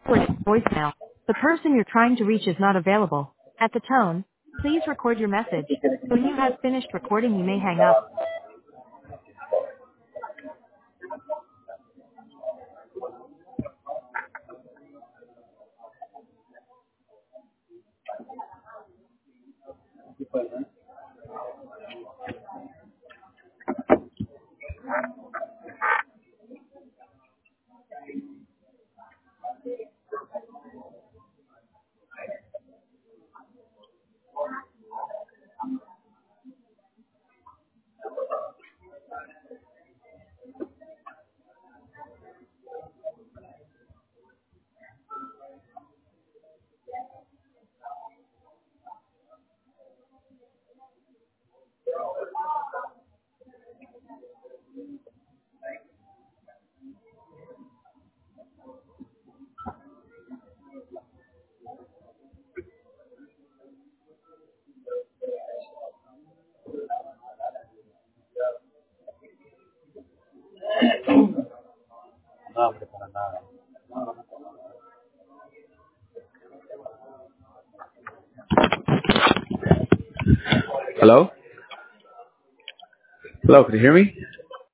Forward voicemail. The person you're trying to reach is not available. At the tone, please record your message. When you have finished recording, you may hang up. No, hombre, para nada. Hello? Hello, can you hear me?